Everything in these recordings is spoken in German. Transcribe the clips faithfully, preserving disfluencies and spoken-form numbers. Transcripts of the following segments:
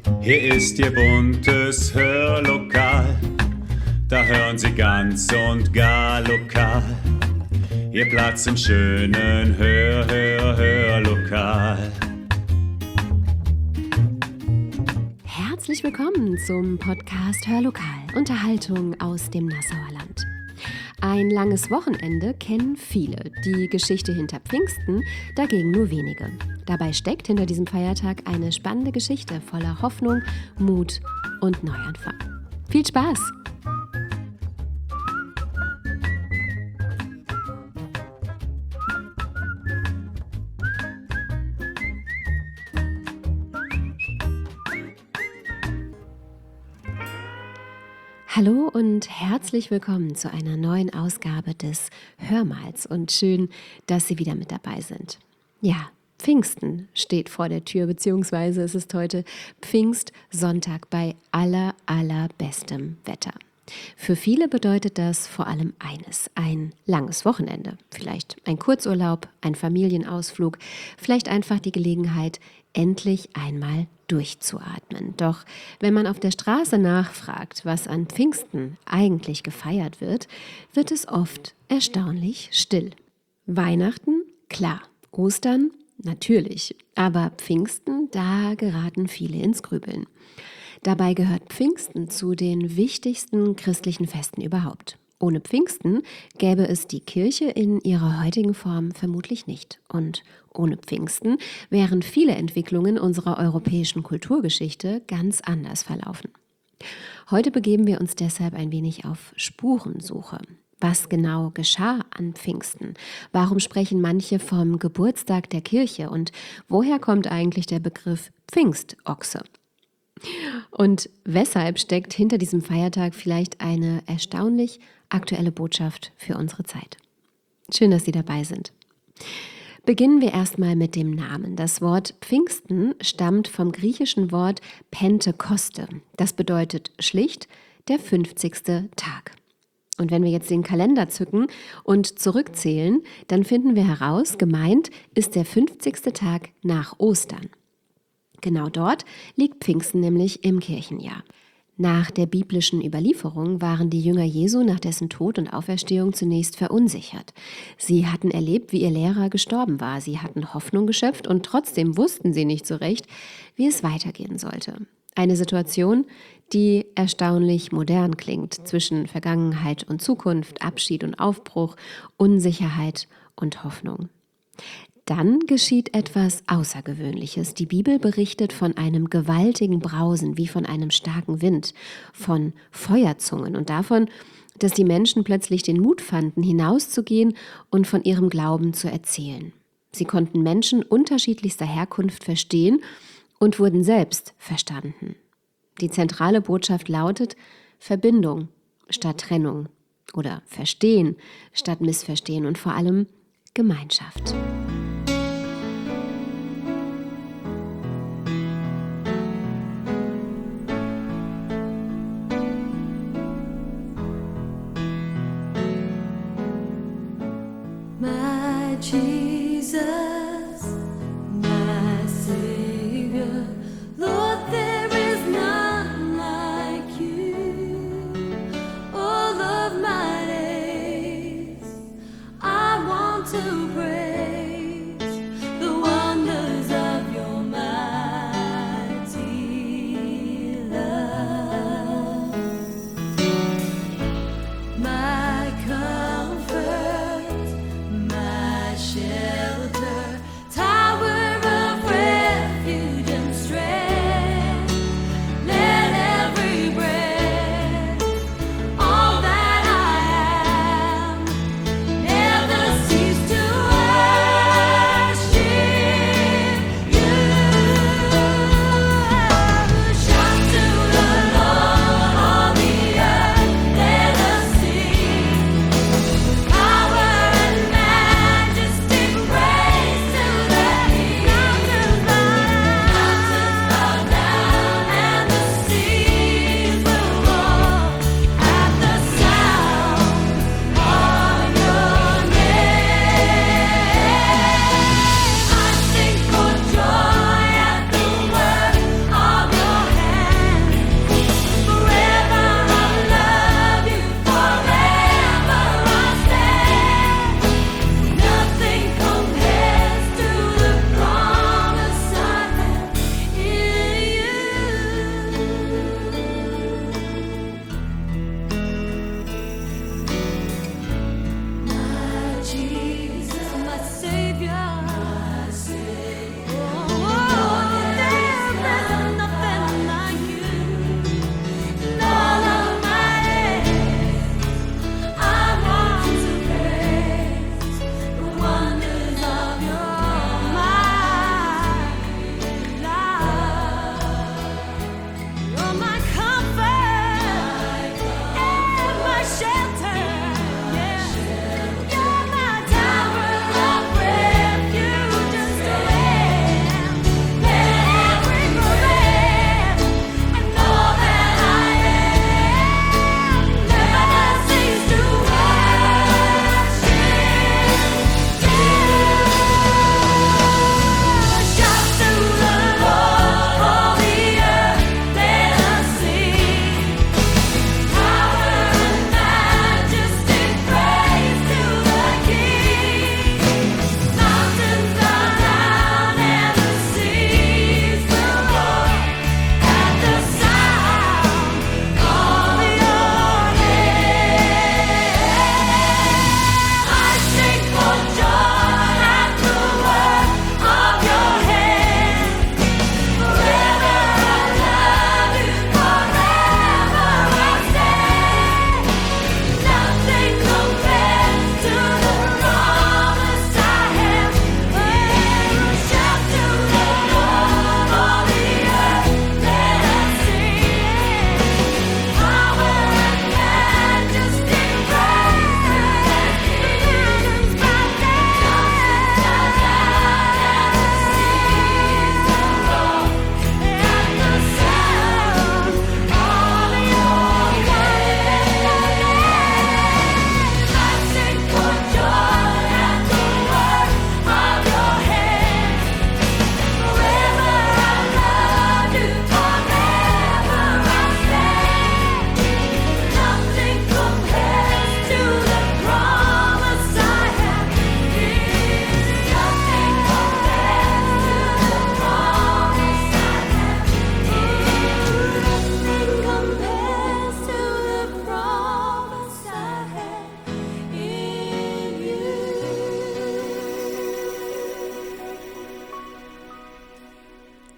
Hier ist Ihr buntes Hörlokal, da hören Sie ganz und gar lokal. Ihr Platz im schönen Hör, Hör, Hörlokal. Herzlich willkommen zum Podcast Hörlokal, Unterhaltung aus dem Nassauer Land. Ein langes Wochenende kennen viele, die Geschichte hinter Pfingsten dagegen nur wenige. Dabei steckt hinter diesem Feiertag eine spannende Geschichte voller Hoffnung, Mut und Neuanfang. Viel Spaß! Hallo und herzlich willkommen zu einer neuen Ausgabe des Hörmals und schön, dass Sie wieder mit dabei sind. Ja, Pfingsten steht vor der Tür, beziehungsweise es ist heute Pfingstsonntag bei aller, allerbestem Wetter. Für viele bedeutet das vor allem eines, ein langes Wochenende, vielleicht ein Kurzurlaub, ein Familienausflug, vielleicht einfach die Gelegenheit, endlich einmal durchzuatmen. Doch wenn man auf der Straße nachfragt, was an Pfingsten eigentlich gefeiert wird, wird es oft erstaunlich still. Weihnachten? Klar. Ostern? Natürlich. Aber Pfingsten, da geraten viele ins Grübeln. Dabei gehört Pfingsten zu den wichtigsten christlichen Festen überhaupt. Ohne Pfingsten gäbe es die Kirche in ihrer heutigen Form vermutlich nicht. Und ohne Pfingsten wären viele Entwicklungen unserer europäischen Kulturgeschichte ganz anders verlaufen. Heute begeben wir uns deshalb ein wenig auf Spurensuche. Was genau geschah an Pfingsten? Warum sprechen manche vom Geburtstag der Kirche? Und woher kommt eigentlich der Begriff Pfingstochse? Und weshalb steckt hinter diesem Feiertag vielleicht eine erstaunlich aktuelle Botschaft für unsere Zeit? Schön, dass Sie dabei sind. Beginnen wir erstmal mit dem Namen. Das Wort Pfingsten stammt vom griechischen Wort Pentekoste. Das bedeutet schlicht der fünfzigste Tag. Und wenn wir jetzt den Kalender zücken und zurückzählen, dann finden wir heraus, gemeint ist der fünfzigste Tag nach Ostern. Genau dort liegt Pfingsten nämlich im Kirchenjahr. Nach der biblischen Überlieferung waren die Jünger Jesu nach dessen Tod und Auferstehung zunächst verunsichert. Sie hatten erlebt, wie ihr Lehrer gestorben war. Sie hatten Hoffnung geschöpft und trotzdem wussten sie nicht so recht, wie es weitergehen sollte. Eine Situation, die erstaunlich modern klingt, zwischen Vergangenheit und Zukunft, Abschied und Aufbruch, Unsicherheit und Hoffnung. Dann geschieht etwas Außergewöhnliches. Die Bibel berichtet von einem gewaltigen Brausen, wie von einem starken Wind, von Feuerzungen und davon, dass die Menschen plötzlich den Mut fanden, hinauszugehen und von ihrem Glauben zu erzählen. Sie konnten Menschen unterschiedlichster Herkunft verstehen und wurden selbst verstanden. Die zentrale Botschaft lautet Verbindung statt Trennung oder Verstehen statt Missverstehen und vor allem Gemeinschaft. My Jesus, my Savior, Lord, there is none like you. All of my days, I want to praise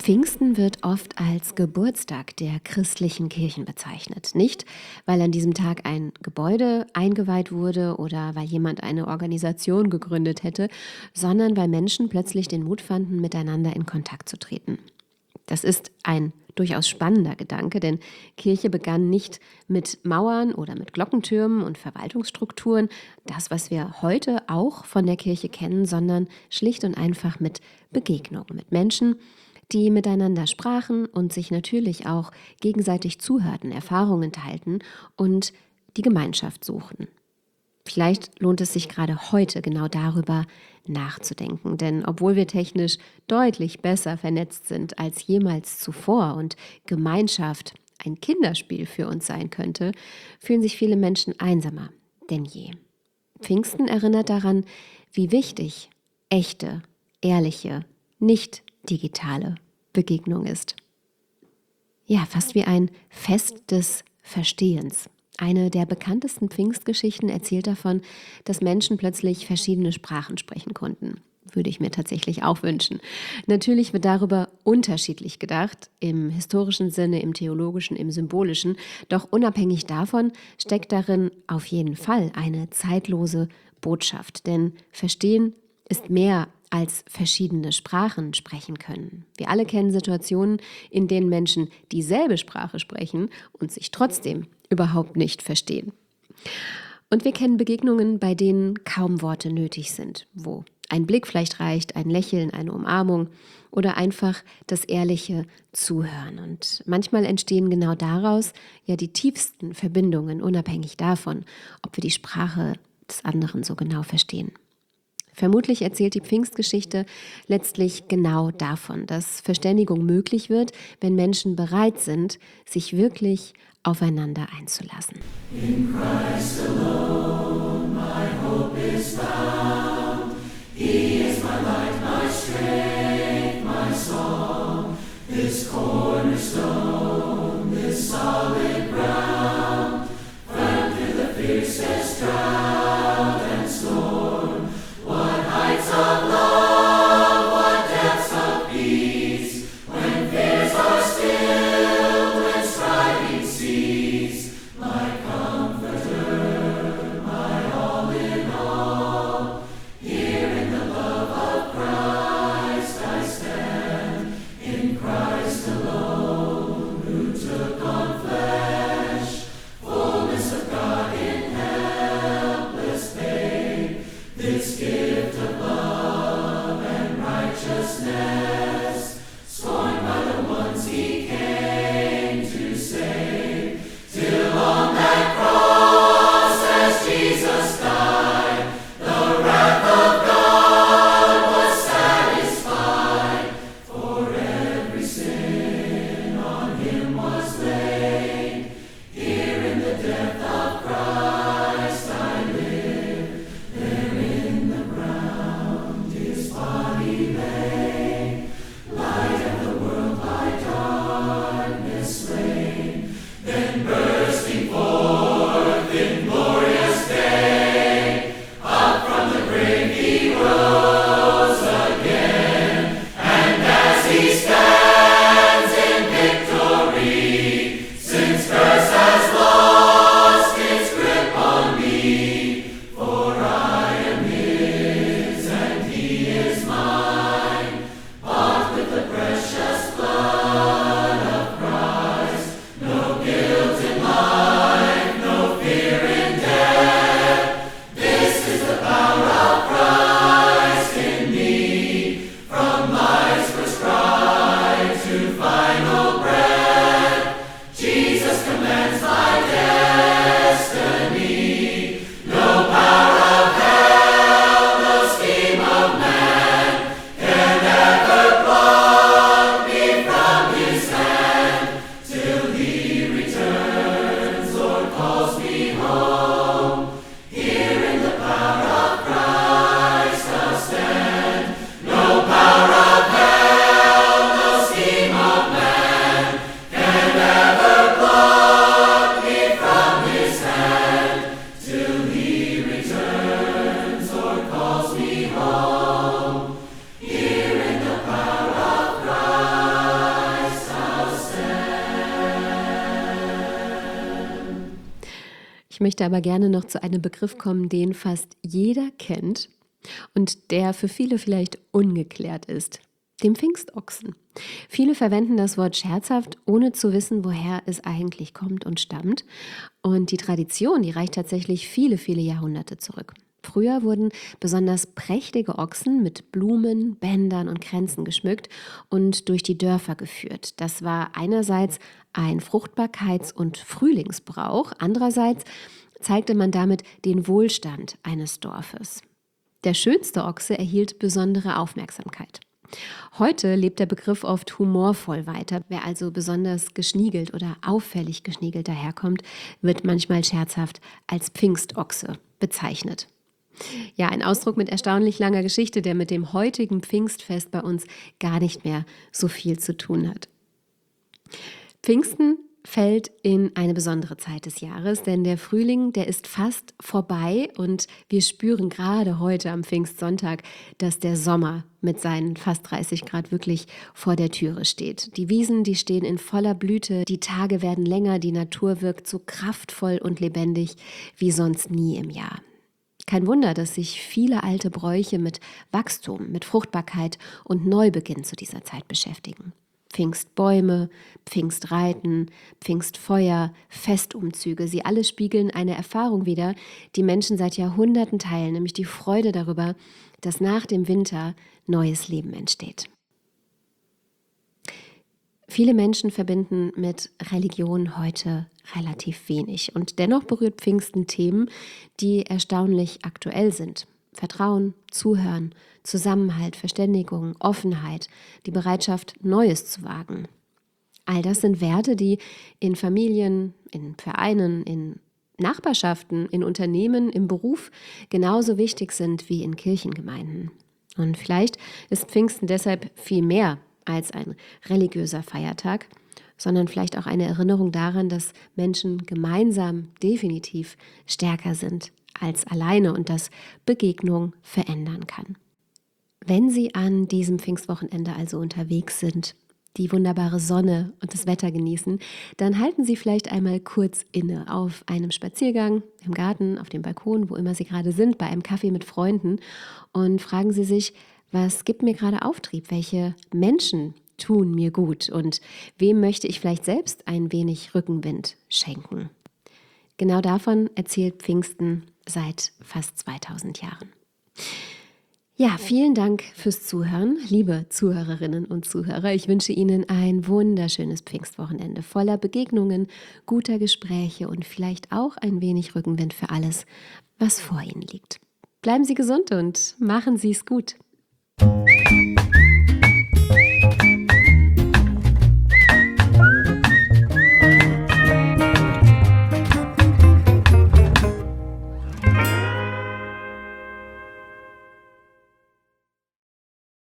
Pfingsten wird oft als Geburtstag der christlichen Kirchen bezeichnet. Nicht, weil an diesem Tag ein Gebäude eingeweiht wurde oder weil jemand eine Organisation gegründet hätte, sondern weil Menschen plötzlich den Mut fanden, miteinander in Kontakt zu treten. Das ist ein durchaus spannender Gedanke, denn Kirche begann nicht mit Mauern oder mit Glockentürmen und Verwaltungsstrukturen, das, was wir heute auch von der Kirche kennen, sondern schlicht und einfach mit Begegnung, mit Menschen, die miteinander sprachen und sich natürlich auch gegenseitig zuhörten, Erfahrungen teilten und die Gemeinschaft suchten. Vielleicht lohnt es sich gerade heute genau darüber nachzudenken, denn obwohl wir technisch deutlich besser vernetzt sind als jemals zuvor und Gemeinschaft ein Kinderspiel für uns sein könnte, fühlen sich viele Menschen einsamer denn je. Pfingsten erinnert daran, wie wichtig echte, ehrliche, nicht digitale Begegnung ist. Ja, fast wie ein Fest des Verstehens. Eine der bekanntesten Pfingstgeschichten erzählt davon, dass Menschen plötzlich verschiedene Sprachen sprechen konnten. Würde ich mir tatsächlich auch wünschen. Natürlich wird darüber unterschiedlich gedacht, im historischen Sinne, im theologischen, im symbolischen. Doch unabhängig davon steckt darin auf jeden Fall eine zeitlose Botschaft. Denn Verstehen ist mehr als verschiedene Sprachen sprechen können. Wir alle kennen Situationen, in denen Menschen dieselbe Sprache sprechen und sich trotzdem überhaupt nicht verstehen. Und wir kennen Begegnungen, bei denen kaum Worte nötig sind, wo ein Blick vielleicht reicht, ein Lächeln, eine Umarmung oder einfach das ehrliche Zuhören. Und manchmal entstehen genau daraus ja die tiefsten Verbindungen, unabhängig davon, ob wir die Sprache des anderen so genau verstehen. Vermutlich erzählt die Pfingstgeschichte letztlich genau davon, dass Verständigung möglich wird, wenn Menschen bereit sind, sich wirklich aufeinander einzulassen. In Christ alone my hope is found. He is my light, my strength, my song. This cornerstone, this solid ground. Firm through the fiercest drought and storm. What heights of love, what depths of peace. When fears are stilled, when striving cease. My comforter, my all in all. Here in the love of Christ I stand. In Christ alone, who took on flesh. Fullness of God in helpless möchte aber gerne noch zu einem Begriff kommen, den fast jeder kennt und der für viele vielleicht ungeklärt ist, dem Pfingstochsen. Viele verwenden das Wort scherzhaft, ohne zu wissen, woher es eigentlich kommt und stammt. Und die Tradition, die reicht tatsächlich viele, viele Jahrhunderte zurück. Früher wurden besonders prächtige Ochsen mit Blumen, Bändern und Kränzen geschmückt und durch die Dörfer geführt. Das war einerseits ein Fruchtbarkeits- und Frühlingsbrauch, andererseits zeigte man damit den Wohlstand eines Dorfes. Der schönste Ochse erhielt besondere Aufmerksamkeit. Heute lebt der Begriff oft humorvoll weiter. Wer also besonders geschniegelt oder auffällig geschniegelt daherkommt, wird manchmal scherzhaft als Pfingstochse bezeichnet. Ja, ein Ausdruck mit erstaunlich langer Geschichte, der mit dem heutigen Pfingstfest bei uns gar nicht mehr so viel zu tun hat. Pfingsten fällt in eine besondere Zeit des Jahres, denn der Frühling, der ist fast vorbei und wir spüren gerade heute am Pfingstsonntag, dass der Sommer mit seinen fast dreißig Grad wirklich vor der Türe steht. Die Wiesen, die stehen in voller Blüte, die Tage werden länger, die Natur wirkt so kraftvoll und lebendig wie sonst nie im Jahr. Kein Wunder, dass sich viele alte Bräuche mit Wachstum, mit Fruchtbarkeit und Neubeginn zu dieser Zeit beschäftigen. Pfingstbäume, Pfingstreiten, Pfingstfeuer, Festumzüge, sie alle spiegeln eine Erfahrung wider, die Menschen seit Jahrhunderten teilen, nämlich die Freude darüber, dass nach dem Winter neues Leben entsteht. Viele Menschen verbinden mit Religion heute relativ wenig und dennoch berührt Pfingsten Themen, die erstaunlich aktuell sind. Vertrauen, Zuhören, Zusammenhalt, Verständigung, Offenheit, die Bereitschaft, Neues zu wagen. All das sind Werte, die in Familien, in Vereinen, in Nachbarschaften, in Unternehmen, im Beruf genauso wichtig sind wie in Kirchengemeinden. Und vielleicht ist Pfingsten deshalb viel mehr als ein religiöser Feiertag, sondern vielleicht auch eine Erinnerung daran, dass Menschen gemeinsam definitiv stärker sind als alleine und dass Begegnung verändern kann. Wenn Sie an diesem Pfingstwochenende also unterwegs sind, die wunderbare Sonne und das Wetter genießen, dann halten Sie vielleicht einmal kurz inne auf einem Spaziergang, im Garten, auf dem Balkon, wo immer Sie gerade sind, bei einem Kaffee mit Freunden und fragen Sie sich, was gibt mir gerade Auftrieb? Welche Menschen tun mir gut? Und wem möchte ich vielleicht selbst ein wenig Rückenwind schenken? Genau davon erzählt Pfingsten seit fast zweitausend Jahren. Ja, vielen Dank fürs Zuhören, liebe Zuhörerinnen und Zuhörer. Ich wünsche Ihnen ein wunderschönes Pfingstwochenende voller Begegnungen, guter Gespräche und vielleicht auch ein wenig Rückenwind für alles, was vor Ihnen liegt. Bleiben Sie gesund und machen Sie es gut.